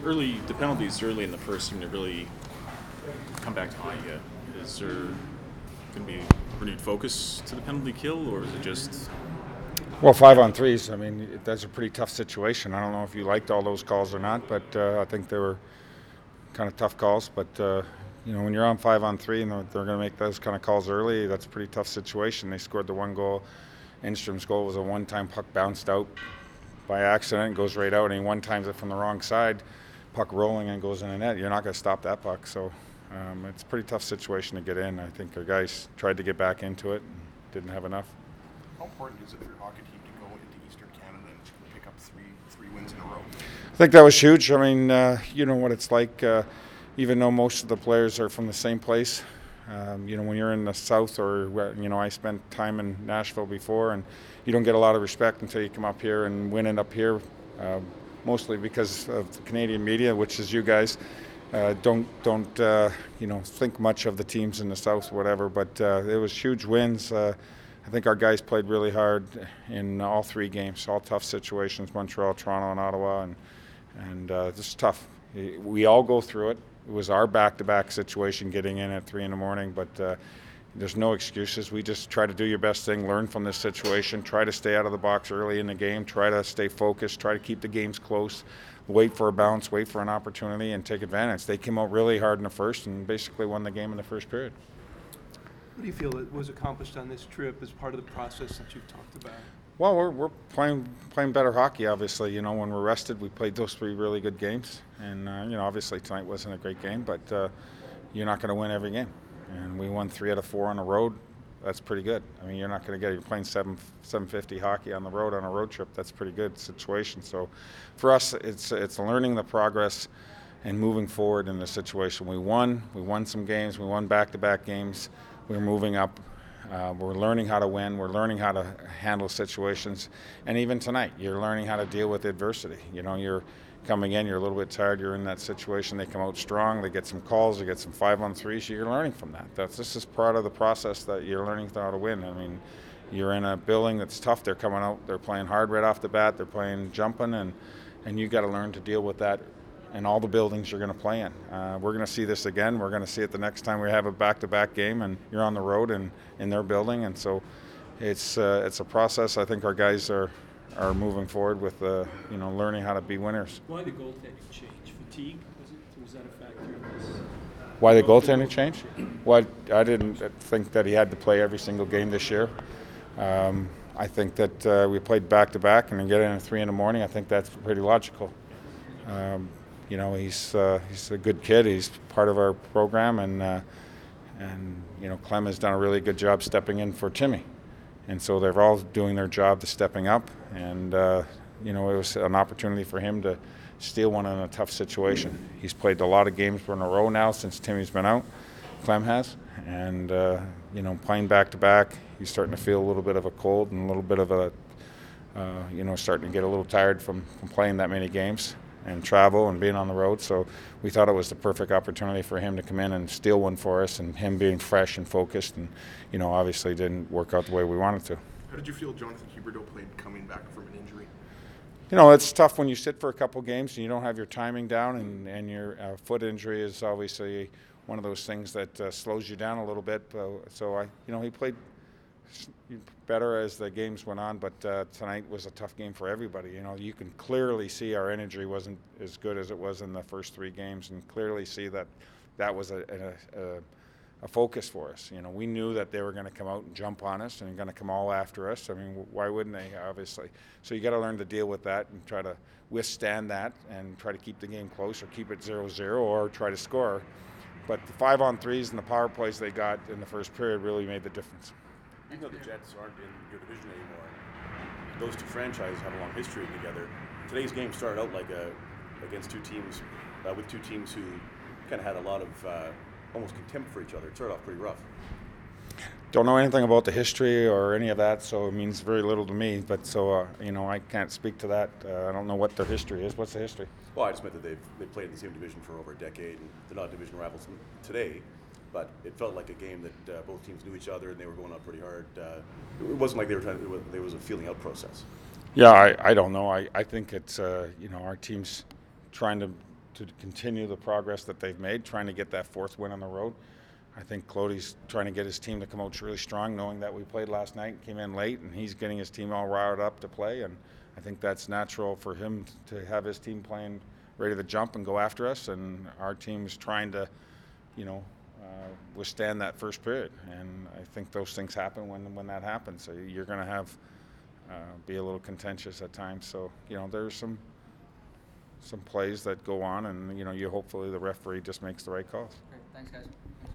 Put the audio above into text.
the penalties early in the first seem to really come back to haunt you. Is there going to be renewed focus to the penalty kill, or is it just Well, 5-on-3s. I mean, that's a pretty tough situation. I don't know if you liked all those calls or not, but I think they were kind of tough calls. But when you're on 5-on-3 and they're going to make those kind of calls early, that's a pretty tough situation. They scored the one goal. Enstrom's goal was a one-time puck bounced out by accident and goes right out, and he one times it from the wrong side, puck rolling and goes in the net. You're not going to stop that puck. So it's a pretty tough situation to get in. I think our guys tried to get back into it and didn't have enough. How important is it for your hockey team to go into Eastern Canada and pick up three wins in a row? I think that was huge. I mean, you know what it's like. Even though most of the players are from the same place, when you're in the South, or I spent time in Nashville before, and you don't get a lot of respect until you come up here and win it up here. Mostly because of the Canadian media, which is you guys. Don't think much of the teams in the South, whatever. But it was huge wins. I think our guys played really hard in all three games, all tough situations: Montreal, Toronto, and Ottawa, and just tough. We all go through it. It was our back-to-back situation getting in at 3 a.m, but there's no excuses. We just try to do your best thing, learn from this situation, try to stay out of the box early in the game, try to stay focused, try to keep the games close, wait for a bounce, wait for an opportunity, and take advantage. They came out really hard in the first and basically won the game in the first period. What do you feel that was accomplished on this trip as part of the process that you've talked about? Well, we're playing better hockey, obviously. When we're rested, we played those three really good games. And, obviously tonight wasn't a great game, but you're not going to win every game. And we won 3 out of 4 on the road. That's pretty good. I mean, you're not going to you're playing 750 hockey on the road on a road trip. That's a pretty good situation. So for us, it's learning the progress and moving forward in the situation. We won some games. We won back-to-back games. We're moving up. We're learning how to win. We're learning how to handle situations. And even tonight, you're learning how to deal with adversity. You're coming in, you're a little bit tired, you're in that situation. They come out strong, they get some calls, they get some 5-on-3s. You're learning from that. This is part of the process that you're learning how to win. I mean, you're in a building that's tough. They're coming out, they're playing hard right off the bat. They're playing jumping, and you got to learn to deal with that in all the buildings you're going to play in. We're going to see this again. We're going to see it the next time we have a back-to-back game and you're on the road and in their building. And so it's a process. I think our guys are moving forward with learning how to be winners. Why the goaltending change? Fatigue? Was that a factor in this? Why the goaltending change? Well, I didn't think that he had to play every single game this year. I think that we played back-to-back and then get in at 3 a.m. I think that's pretty logical. He's a good kid. He's part of our program, and Clem has done a really good job stepping in for Timmy, and so they're all doing their job to stepping up. And it was an opportunity for him to steal one in a tough situation. He's played a lot of games in a row now since Timmy's been out. Clem has, and playing back to back, he's starting to feel a little bit of a cold and a little bit of a starting to get a little tired from playing that many games and travel and being on the road. So we thought it was the perfect opportunity for him to come in and steal one for us, and him being fresh and focused, and obviously didn't work out the way we wanted to. How did you feel Jonathan Huberdeau played coming back from an injury? It's tough when you sit for a couple games and you don't have your timing down, and your foot injury is obviously one of those things that slows you down a little bit. So he played better as the games went on, but tonight was a tough game for everybody. You can clearly see our energy wasn't as good as it was in the first 3 games, and clearly see that was a focus for us. We knew that they were going to come out and jump on us and going to come all after us. I mean, why wouldn't they, obviously? So you got to learn to deal with that and try to withstand that and try to keep the game close, or keep it 0-0, or try to score. But the 5-on-3s and the power plays they got in the first period really made the difference. Even though the Jets aren't in your division anymore, those two franchises have a long history together. Today's game started out against two teams, with two teams who kind of had a lot of almost contempt for each other. It started off pretty rough. Don't know anything about the history or any of that, so it means very little to me. But I can't speak to that. I don't know what their history is. What's the history? Well, I just meant that they've played in the same division for over a decade, and they're not division rivals today. But it felt like a game that both teams knew each other, and they were going out pretty hard. It wasn't like they were there was a feeling out process. Yeah, I don't know. I think it's our team's trying to to continue the progress that they've made, trying to get that fourth win on the road. I think Clody's trying to get his team to come out really strong, knowing that we played last night, came in late, and he's getting his team all riled up to play. And I think that's natural for him to have his team playing ready to jump and go after us, and our team's trying to, withstand that first period. And I think those things happen when that happens. So you're going to have be a little contentious at times. So there's some plays that go on, and you hopefully the referee just makes the right calls. Great. Thanks, guys.